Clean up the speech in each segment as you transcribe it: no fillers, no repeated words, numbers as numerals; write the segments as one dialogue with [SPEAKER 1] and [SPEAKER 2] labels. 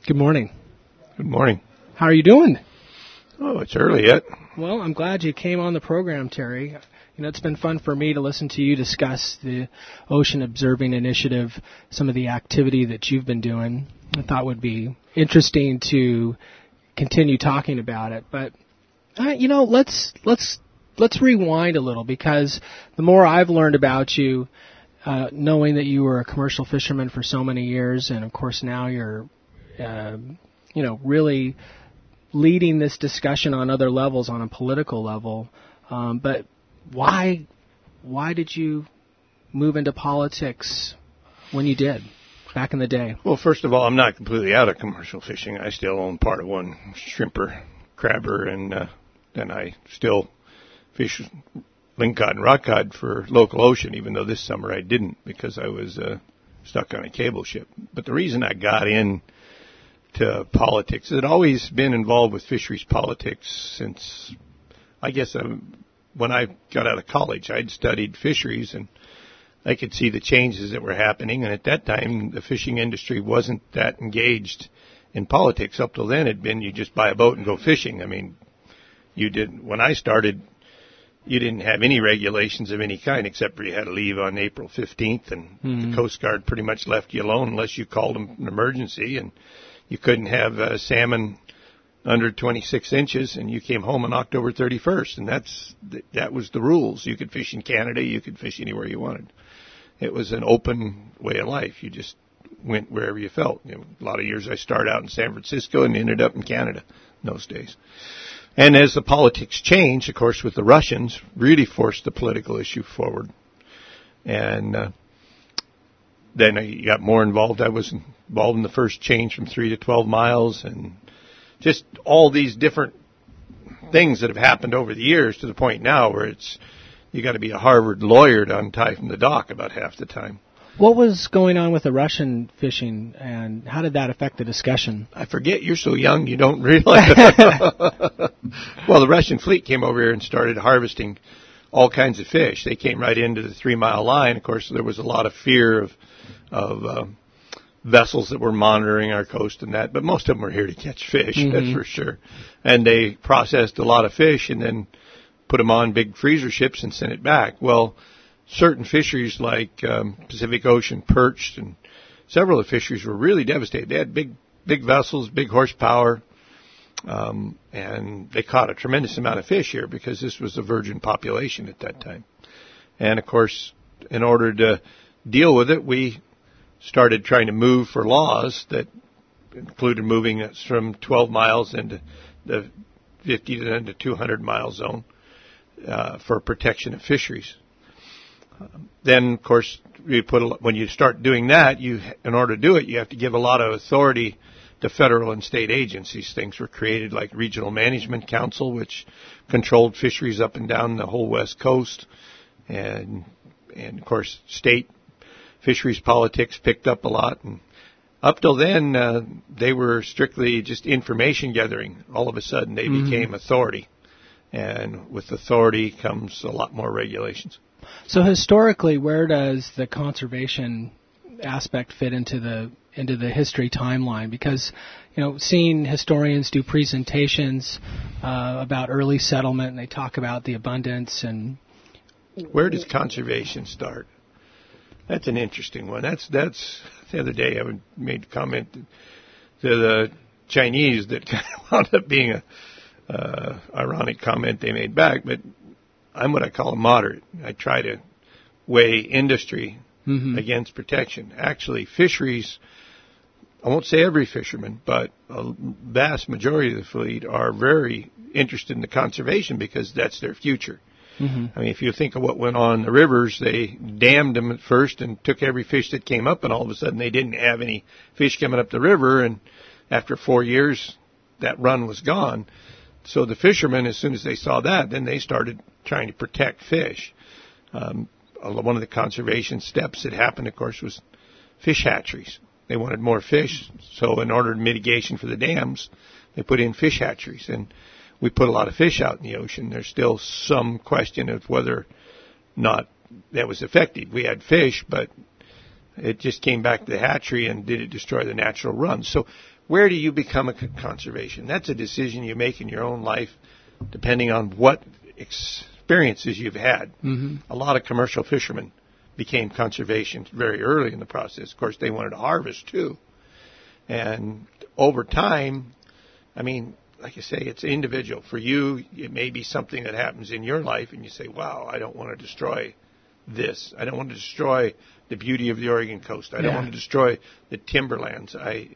[SPEAKER 1] Good morning.
[SPEAKER 2] Good morning.
[SPEAKER 1] How are you doing?
[SPEAKER 2] Oh, it's early yet.
[SPEAKER 1] Well, I'm glad you came on the program, Terry. You know, it's been fun for me to listen to you discuss the Ocean Observing Initiative, some of the activity that you've been doing. I thought it would be interesting to continue talking about it. But, let's rewind a little, because the more I've learned about you, knowing that you were a commercial fisherman for so many years, and of course now you're, really leading this discussion on other levels, on a political level. But why did you move into politics when you did back in the day?
[SPEAKER 2] Well, first of all, I'm not completely out of commercial fishing. I still own part of one shrimper, crabber, and then I still fish lingcod and rockcod for local ocean, even though this summer I didn't because I was stuck on a cable ship. But the reason I got into politics, I'd always been involved with fisheries politics since, I guess, when I got out of college. I'd studied fisheries, and I could see the changes that were happening. And at that time, the fishing industry wasn't that engaged in politics. Up till then, it'd been you just buy a boat and go fishing. I mean, when I started, you didn't have any regulations of any kind except for you had to leave on April 15th, and the Coast Guard pretty much left you alone unless you called them an emergency, and you couldn't have salmon under 26 inches, and you came home on October 31st, and that was the rules. You could fish in Canada, you could fish anywhere you wanted. It was an open way of life. You just went wherever you felt. A lot of years I started out in San Francisco and ended up in Canada in those days. And as the politics changed, of course, with the Russians, really forced the political issue forward. And then I got more involved. I was involved in the first change from 3 to 12 miles, and just all these different things that have happened over the years to the point now where you got to be a Harvard lawyer to untie from the dock about half the time.
[SPEAKER 1] What was going on with the Russian fishing, and how did that affect the discussion?
[SPEAKER 2] I forget. You're so young, you don't realize. Well, the Russian fleet came over here and started harvesting all kinds of fish. They came right into the 3 mile line. Of course, there was a lot of fear of vessels that were monitoring our coast and that, but most of them were here to catch fish, that's for sure. And they processed a lot of fish and then put them on big freezer ships and sent it back. Well, certain fisheries like Pacific Ocean perch and several of the fisheries were really devastated. They had big vessels, big horsepower, and they caught a tremendous amount of fish here because this was a virgin population at that time. And, of course, in order to deal with it, we started trying to move for laws that included moving us from 12 miles into the 50 to 200 mile zone for protection of fisheries. Then, of course, when you start doing that, in order to do it, you have to give a lot of authority to federal and state agencies. Things were created like Regional Management Council, which controlled fisheries up and down the whole West Coast, and of course, state fisheries politics picked up a lot. And up till then, they were strictly just information gathering. All of a sudden, they became authority, and with authority comes a lot more regulations.
[SPEAKER 1] So historically, where does the conservation aspect fit into the history timeline? Because, seeing historians do presentations about early settlement, and they talk about the abundance and
[SPEAKER 2] where does conservation start? That's an interesting one. That's the other day I made a comment to the Chinese that kind of wound up being a ironic comment they made back, but I'm what I call a moderate. I try to weigh industry against protection. Actually, fisheries, I won't say every fisherman, but a vast majority of the fleet are very interested in the conservation because that's their future. I mean, if you think of what went on in the rivers, they dammed them at first and took every fish that came up, and all of a sudden they didn't have any fish coming up the river, and after 4 years, that run was gone. So the fishermen, as soon as they saw that, then they started trying to protect fish. One of the conservation steps that happened, of course, was fish hatcheries. They wanted more fish, so in order to mitigation for the dams, they put in fish hatcheries. And we put a lot of fish out in the ocean. There's still some question of whether or not that was effective. We had fish, but it just came back to the hatchery, and did it destroy the natural run? So where do you become a conservation? That's a decision you make in your own life depending on what experiences you've had.
[SPEAKER 1] Mm-hmm.
[SPEAKER 2] A lot of commercial fishermen became conservation very early in the process. Of course, they wanted to harvest too. And over time, I mean, like I say, it's individual. For you, it may be something that happens in your life and you say, wow, I don't want to destroy this. I don't want to destroy the beauty of the Oregon coast. I don't want to destroy the timberlands.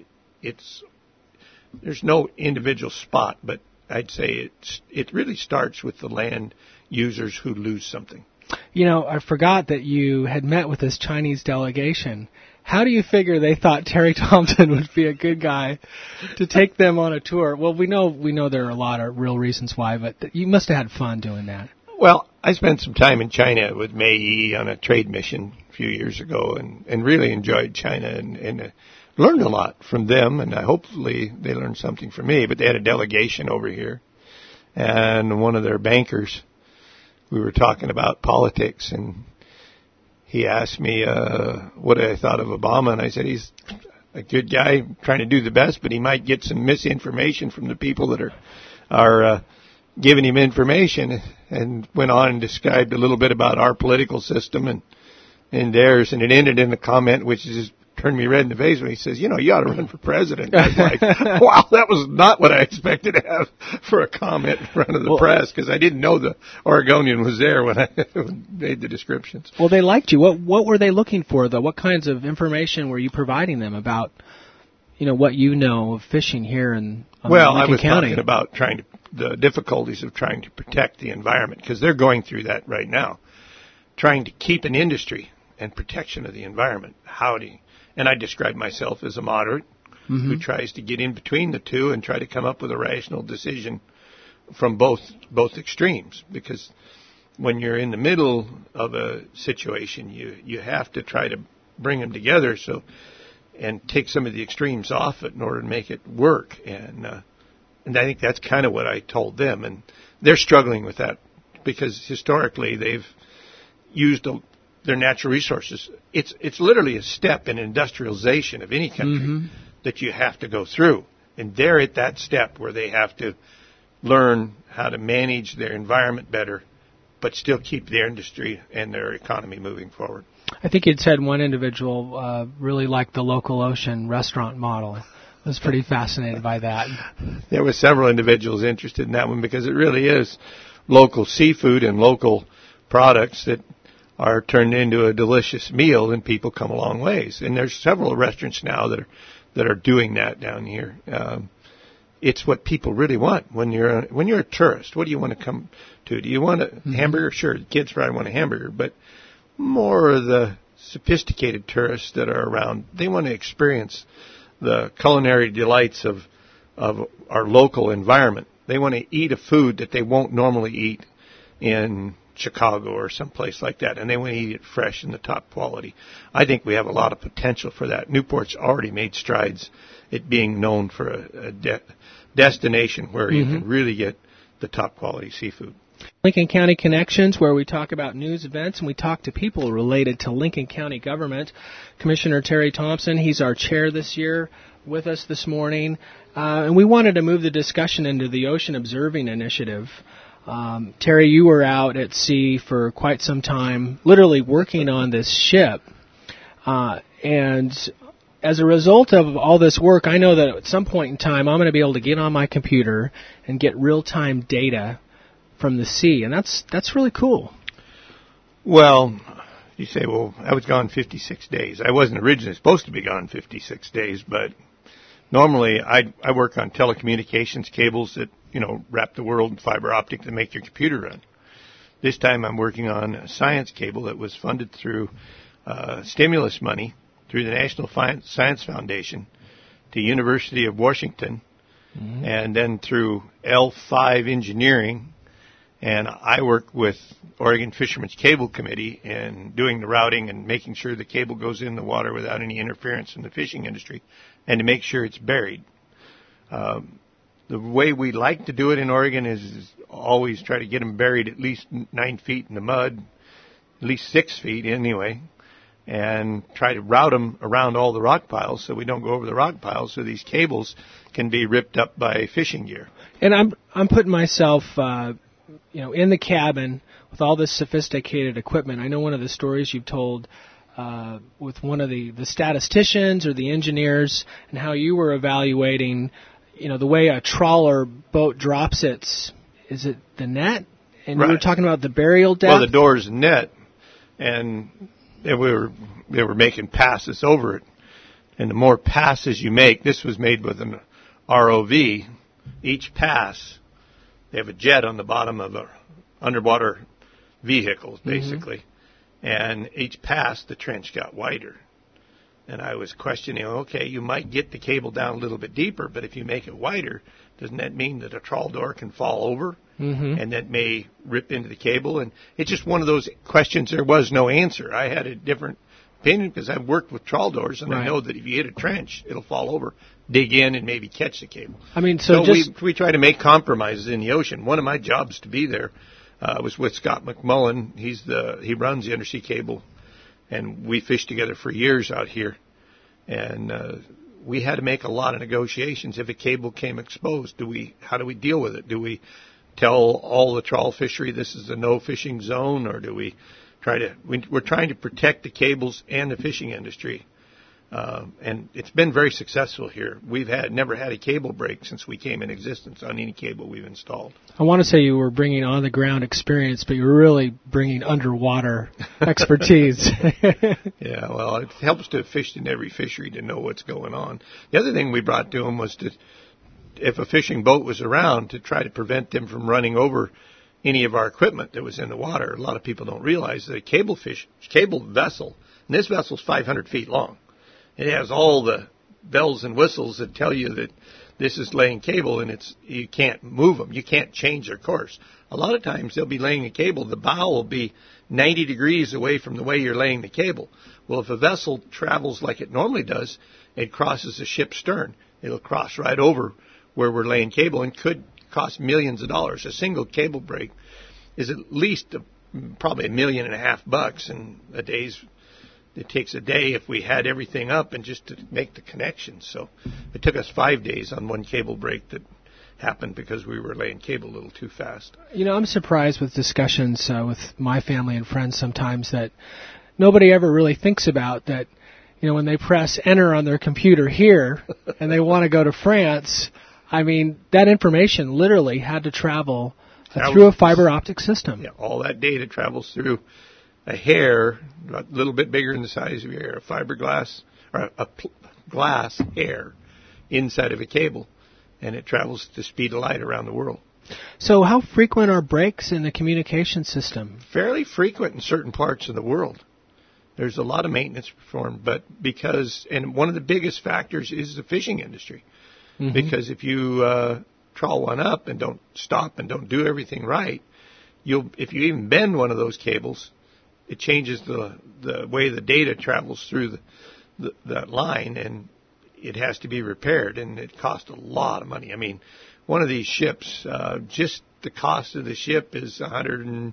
[SPEAKER 2] There's no individual spot, but I'd say it really starts with the land users who lose something.
[SPEAKER 1] You know, I forgot that you had met with this Chinese delegation. How do you figure they thought Terry Thompson would be a good guy to take them on a tour? Well, we know there are a lot of real reasons why, but you must have had fun doing that.
[SPEAKER 2] Well, I spent some time in China with Mei Yi on a trade mission a few years ago and really enjoyed China and learned a lot from them, and hopefully they learned something from me. But they had a delegation over here, and one of their bankers, we were talking about politics, and he asked me what I thought of Obama, and I said he's a good guy trying to do the best, but he might get some misinformation from the people that are giving him information, and went on and described a little bit about our political system and theirs, and it ended in a comment which just turned me red in the face when he says, you ought to run for president. I was like, wow, that was not what I expected to have for a comment in front of the press, because I didn't know the Oregonian was there when I made the descriptions.
[SPEAKER 1] Well, they liked you. What were they looking for, though? What kinds of information were you providing them about, what you know of fishing here in Lincoln County?
[SPEAKER 2] Well, I was talking about the difficulties of trying to protect the environment, because they're going through that right now, trying to keep an industry and protection of the environment. And I describe myself as a moderate who tries to get in between the two and try to come up with a rational decision from both extremes. Because when you're in the middle of a situation, you have to try to bring them together and take some of the extremes off it in order to make it work. And I think that's kind of what I told them. And they're struggling with that because historically they've used their natural resources. It's literally a step in industrialization of any country that you have to go through. And they're at that step where they have to learn how to manage their environment better, but still keep their industry and their economy moving forward.
[SPEAKER 1] I think you'd said one individual really liked the Local Ocean restaurant model. I was pretty fascinated by that.
[SPEAKER 2] There were several individuals interested in that one because it really is local seafood and local products that are turned into a delicious meal, and people come a long ways. And there's several restaurants now that are doing that down here. It's what people really want when you're a tourist. What do you want to come to? Do you want a hamburger? Sure, the kids probably want a hamburger, but more of the sophisticated tourists that are around, they want to experience the culinary delights of our local environment. They want to eat a food that they won't normally eat in Chicago or someplace like that, and they want to eat it fresh and the top quality. I think we have a lot of potential for that. Newport's already made strides at being known for a destination where you can really get the top quality seafood.
[SPEAKER 1] Lincoln County Connections, where we talk about news events and we talk to people related to Lincoln County government. Commissioner Terry Thompson, he's our chair this year, with us this morning. And we wanted to move the discussion into the Ocean Observing Initiative. Terry, you were out at sea for quite some time, literally working on this ship. And as a result of all this work, I know that at some point in time I'm going to be able to get on my computer and get real-time data from the sea, and that's really cool.
[SPEAKER 2] Well, you say, well, I was gone 56 days. I wasn't originally supposed to be gone 56 days, but normally I work on telecommunications cables that, wrap the world in fiber optic to make your computer run. This time I'm working on a science cable that was funded through stimulus money through the National Science Foundation to University of Washington, and then through L5 Engineering. And I work with Oregon Fishermen's Cable Committee in doing the routing and making sure the cable goes in the water without any interference in the fishing industry, and to make sure it's buried. The way we like to do it in Oregon is always try to get them buried at least 9 feet in the mud, at least 6 feet anyway. and try to route them around all the rock piles so we don't go over the rock piles, so these cables can be ripped up by fishing gear.
[SPEAKER 1] And I'm putting myself, in the cabin with all this sophisticated equipment. I know one of the stories you've told with one of the statisticians or the engineers, and how you were evaluating, the way a trawler boat drops its, is it the net? And
[SPEAKER 2] Right.
[SPEAKER 1] you were talking about the burial depth.
[SPEAKER 2] Well, the door's net, and they were making passes over it. And the more passes you make, this was made with an ROV. Each pass, they have a jet on the bottom of a underwater vehicles, basically. And each pass, the trench got wider. And I was questioning, okay, you might get the cable down a little bit deeper, but if you make it wider, doesn't that mean that a trawl door can fall over? And that may rip into the cable? And it's just one of those questions there was no answer. I had a different opinion because I've worked with trawl doors, and I know that if you hit a trench, it'll fall over, dig in, and maybe catch the cable.
[SPEAKER 1] I mean,
[SPEAKER 2] so we try to make compromises in the ocean. One of my jobs to be there was with Scott McMullen. He runs the undersea cable, and we fished together for years out here. And we had to make a lot of negotiations. If a cable came exposed, how do we deal with it? Do we tell all the trawl fishery this is a no fishing zone, or do we we're trying to protect the cables and the fishing industry. And it's been very successful here. We've never had a cable break since we came in existence on any cable we've installed.
[SPEAKER 1] I want to say you were bringing on the ground experience, but you're really bringing underwater expertise.
[SPEAKER 2] Yeah, well, it helps to have fished in every fishery to know what's going on. The other thing we brought to them was if a fishing boat was around, to try to prevent them from running over any of our equipment that was in the water. A lot of people don't realize that a cable vessel, and this vessel's 500 feet long. It has all the bells and whistles that tell you that this is laying cable, and you can't move them. You can't change their course. A lot of times they'll be laying a cable. The bow will be 90 degrees away from the way you're laying the cable. Well, if a vessel travels like it normally does, it crosses the ship's stern. It'll cross right over where we're laying cable and could cost millions of dollars. A single cable break is at least probably $1.5 million, and it takes a day if we had everything up and just to make the connections. So it took us 5 days on one cable break that happened because we were laying cable a little too fast.
[SPEAKER 1] I'm surprised with discussions with my family and friends sometimes that nobody ever really thinks about that. When they press enter on their computer here and they want to go to France, I mean, that information literally had to travel through a fiber optic system.
[SPEAKER 2] Yeah, all that data travels through a hair, a little bit bigger than the size of your hair, a fiberglass, or a glass hair inside of a cable, and it travels at the speed of light around the world.
[SPEAKER 1] So how frequent are breaks in the communication system?
[SPEAKER 2] Fairly frequent in certain parts of the world. There's a lot of maintenance performed, and one of the biggest factors is the fishing industry. Because if you trawl one up and don't stop and don't do everything right, if you even bend one of those cables, it changes the way the data travels through that line, and it has to be repaired, and it costs a lot of money. I mean, one of these ships, just the cost of the ship is $125,000,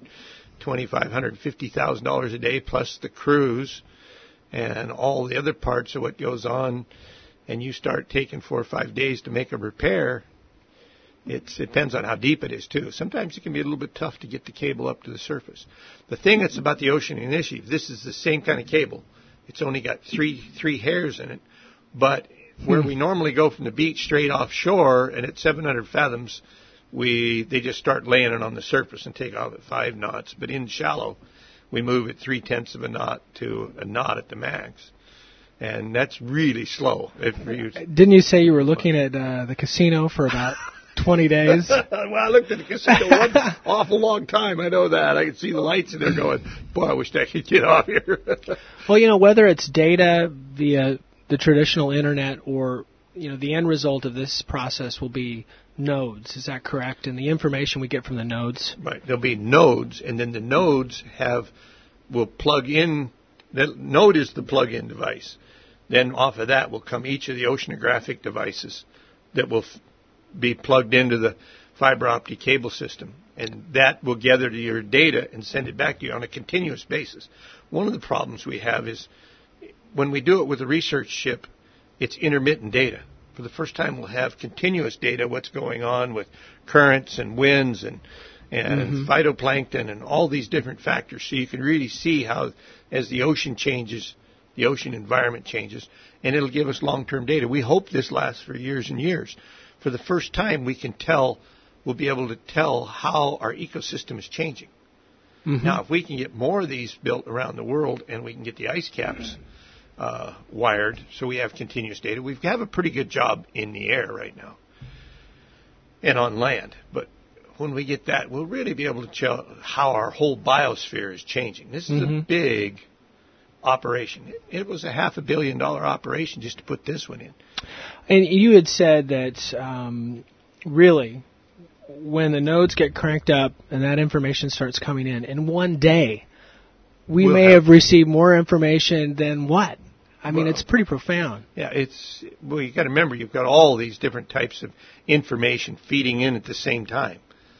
[SPEAKER 2] $150,000 a day, plus the cruise and all the other parts of what goes on. And you start taking 4 or 5 days to make a repair, it depends on how deep it is, too. Sometimes it can be a little bit tough to get the cable up to the surface. The thing that's about the Ocean Initiative, this is the same kind of cable. It's only got three hairs in it. But where we normally go from the beach straight offshore, and at 700 fathoms, they just start laying it on the surface and take off at 5 knots. But in shallow, we move at 0.3 of a knot to a knot at the max. And that's really slow.
[SPEAKER 1] Didn't you say you were looking at the casino for about 20 days?
[SPEAKER 2] Well, I looked at the casino one awful long time. I know that. I could see the lights in there going, boy, I wish I could get off here.
[SPEAKER 1] Well, whether it's data via the traditional internet or, the end result of this process will be nodes. Is that correct? And the information we get from the nodes?
[SPEAKER 2] Right. There'll be nodes, and then the nodes will plug in. The node is the plug-in device. Then off of that will come each of the oceanographic devices that will be plugged into the fiber optic cable system. And that will gather to your data and send it back to you on a continuous basis. One of the problems we have is when we do it with a research ship, it's intermittent data. For the first time, we'll have continuous data, what's going on with currents and winds and phytoplankton and all these different factors. So you can really see how, as the ocean changes, the ocean environment changes, and it'll give us long-term data. We hope this lasts for years and years. For the first time, we'll be able to tell how our ecosystem is changing. Now, if we can get more of these built around the world and we can get the ice caps wired so we have continuous data, we have a pretty good job in the air right now and on land. But when we get that, we'll really be able to tell how our whole biosphere is changing. This is a big operation. It was a $500 million operation just to put this one in.
[SPEAKER 1] And you had said that really, when the nodes get cranked up and that information starts coming in one day, we may have received more information than what? I mean, it's pretty profound.
[SPEAKER 2] Yeah, you got to remember, you've got all these different types of information feeding in at the same time.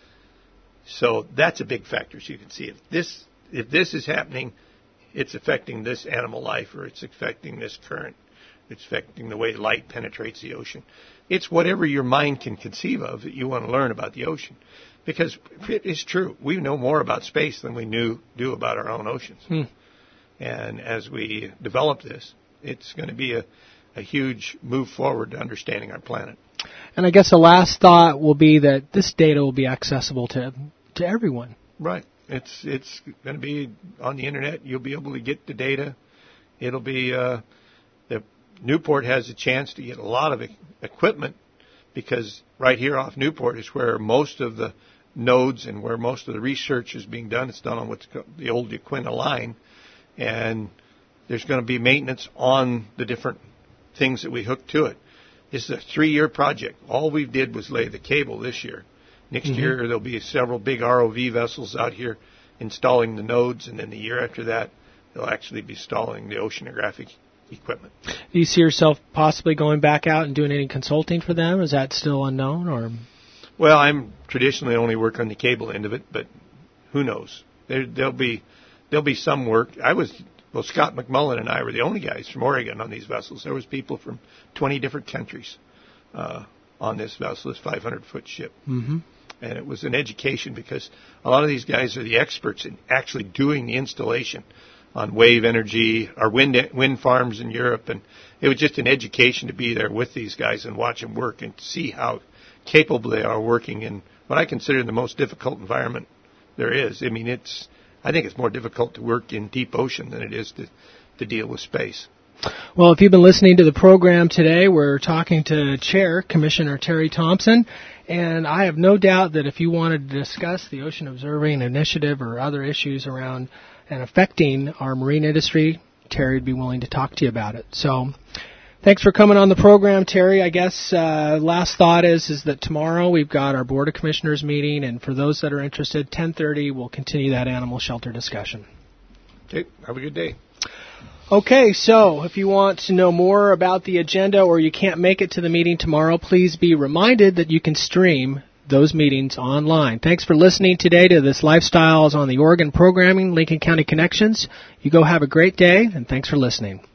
[SPEAKER 2] So that's a big factor. So you can see if this is happening, it's affecting this animal life, or it's affecting this current. It's affecting the way light penetrates the ocean. It's whatever your mind can conceive of that you want to learn about the ocean. Because it is true. We know more about space than we do about our own oceans. And as we develop this, it's going to be a huge move forward to understanding our planet.
[SPEAKER 1] And I guess the last thought will be that this data will be accessible to everyone.
[SPEAKER 2] Right. It's going to be on the internet. You'll be able to get the data. It'll be Newport has a chance to get a lot of equipment, because right here off Newport is where most of the nodes and where most of the research is being done. It's done on what's called the old Yaquina line, and there's going to be maintenance on the different things that we hook to it. This is a 3-year project. All we did was lay the cable this year. Next year there'll be several big ROV vessels out here installing the nodes, and then the year after that they'll actually be installing the oceanographic equipment.
[SPEAKER 1] Do you see yourself possibly going back out and doing any consulting for them? Is that still unknown, or?
[SPEAKER 2] Well, I'm traditionally only work on the cable end of it, but who knows? There'll be some work. Scott McMullen and I were the only guys from Oregon on these vessels. There was people from 20 different countries on this vessel, this 500-foot ship. And it was an education, because a lot of these guys are the experts in actually doing the installation on wave energy, or wind farms in Europe, and it was just an education to be there with these guys and watch them work and see how capable they are working in what I consider the most difficult environment there is. I mean, I think it's more difficult to work in deep ocean than it is to deal with space.
[SPEAKER 1] Well, if you've been listening to the program today, we're talking to Chair Commissioner Terry Thompson, and I have no doubt that if you wanted to discuss the Ocean Observing Initiative or other issues around and affecting our marine industry, Terry would be willing to talk to you about it. So thanks for coming on the program, Terry. I guess last thought is that tomorrow we've got our Board of Commissioners meeting, and for those that are interested, 10:30 we'll continue that animal shelter discussion.
[SPEAKER 2] Okay, have a good day.
[SPEAKER 1] Okay, so if you want to know more about the agenda or you can't make it to the meeting tomorrow, please be reminded that you can stream those meetings online. Thanks for listening today to this Lifestyles on the Oregon Programming, Lincoln County Connections. You go have a great day, and thanks for listening.